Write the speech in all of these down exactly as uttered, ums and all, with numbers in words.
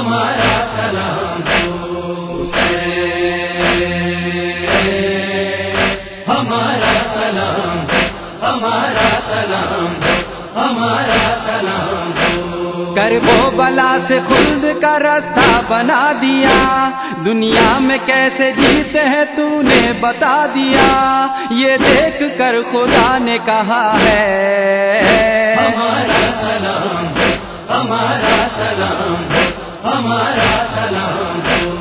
ہمارا سلام ہمارا سلام ہمارا سلام ہمارا سلام کرب و بلا سے خلد کا راستہ بنا دیا، دنیا میں کیسے جیتے ہیں تو نے بتا دیا، یہ دیکھ کر خدا نے کہا ہے ہمارا سلام ہمارا سلام ہمارا سلام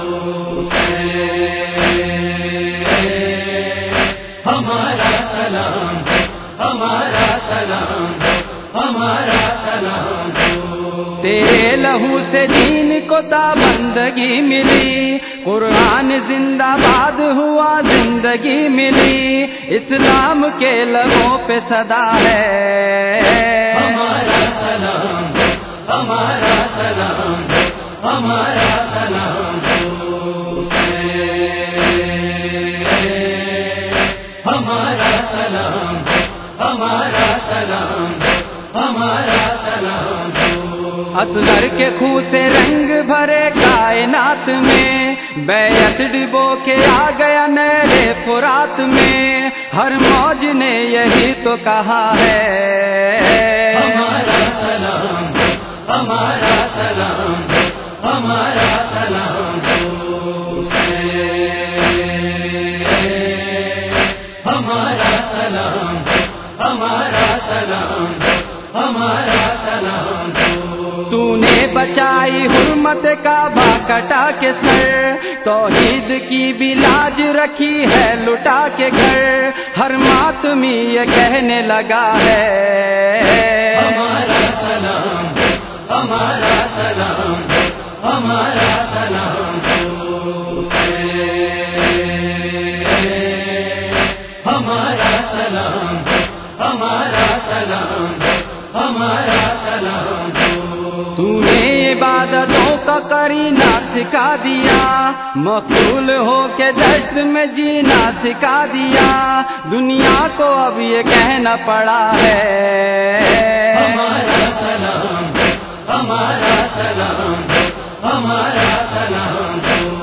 ہمارا سلام ہمارا سلام ہمارا سلام تیرے لہو سے دین کو تابندگی ملی، قرآن زندہ باد ہوا زندگی ملی، اسلام کے لبوں پہ صدا ہے ہمارا سلام ہمارا سلام ہمارا سلام ہمارا سلام ہمارا سلام ہمارا سلام اصغر کے خون سے رنگ بھرے کائنات میں، بیعت ڈبو کے آ گیا نہر فرات میں، ہر موج نے یہی تو کہا ہے ہمارا سلام ہمارا سلام ہمارا سلام ہمارا سلام ہمارا سلام ہمارا سلام تو نے بچائی حرمت کعبہ کٹا کے سر، توحید کی بھی لاج رکھی ہے لٹا کے گھر، ہر ماتمی یہ کہنے لگا ہے ہمارا سلام ہمارا سلام ہمارا سلام ہمارا سلام ہمارا سلام ہمارا سلام تو نے عبادتوں کا کرینہ سکھا دیا، مقبول ہو کے دشت میں جینا سکھا دیا، دنیا کو اب یہ کہنا پڑا ہے ہمارا سلام ہمارا سلام ہمارا سلام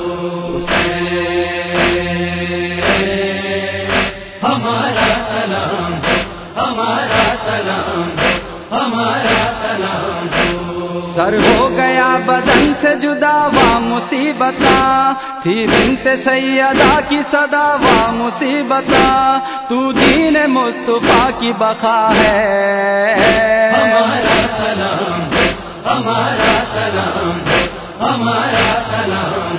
ہمارا سلام ہمارا سلام ہمارا سلام سر ہو گیا بدن سے جدا وا مصیبتا، تھی بنت سیدہ کی صدا وا مصیبتا، تو دین مصطفیٰ کی بقا ہے ہمارا سلام ہمارا سلام ہمارا سلام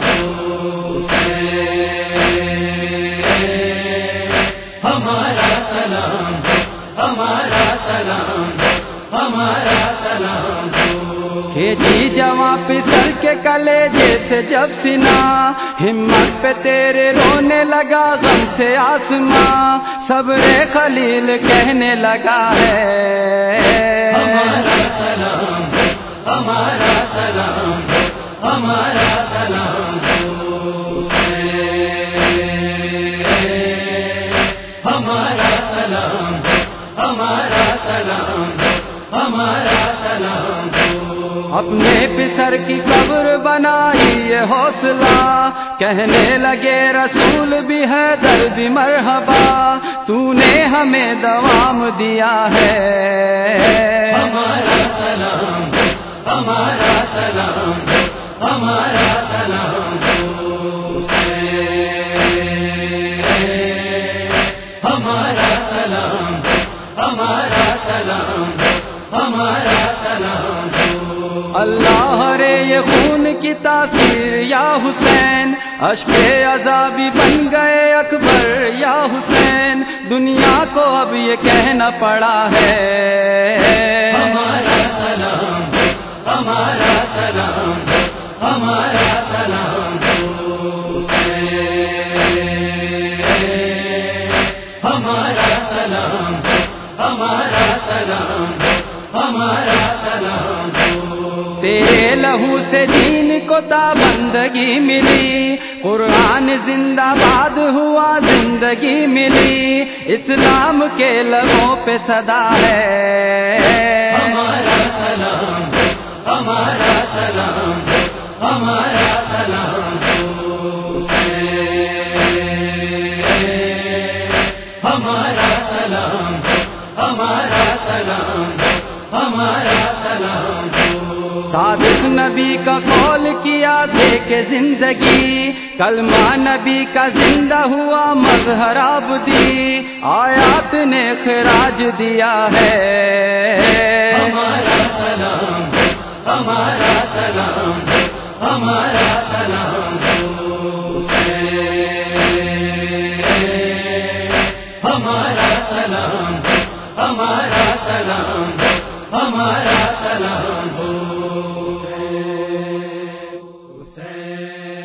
ہمارا سلام ہمارا سلام ہمارا سلام کھینچی جواں پسر کے کلیجے سے جب سنا، ہمت پہ تیرے رونے لگا غم سے آسماں، صبر خلیل کہنے لگا ہے ہمارا سلام ہمارا سلام ہمارا سلام ہمارا سلام ہمارا سلام ہمارا سلام اپنے پسر کی قبر بنائی یہ حوصلہ، کہنے لگے رسول بھی ہے درد مرحبا، تو نے ہمیں دوام دیا ہے ہمارا سلام ہمارا سلام ہمارا سلام ہمارا سلام ہمارا سلام ہمارا سلام اللہ رے یہ خون کی تاثیر یا حسین، اشک عذابی بن گئے اکبر یا حسین، دنیا کو اب یہ کہنا پڑا ہے ہمارا سلام ہمارا سلام ہمارا سلام ہمارا سلام ہمارا سلام ہمارا سلام تیرے لہو سے دین کو تابندگی ملی، قرآن زندہ باد ہوا زندگی ملی، اسلام کے لبوں پہ صدا ہے ہمارا سلام ہمارا سلام ہمارا سلام ہو ہمارا سلام ہمارا سلام ہمارا سلام صادق نبی کا قول کیا دے کے زندگی، کلمہ نبی کا زندہ ہوا مظہر عبدی، آیات نے خراج دیا ہے ہمارا سلام ہمارا سلام ہمارا سلام ہمارا سلام ہمارا سلام ہمارا سلام ہو حسین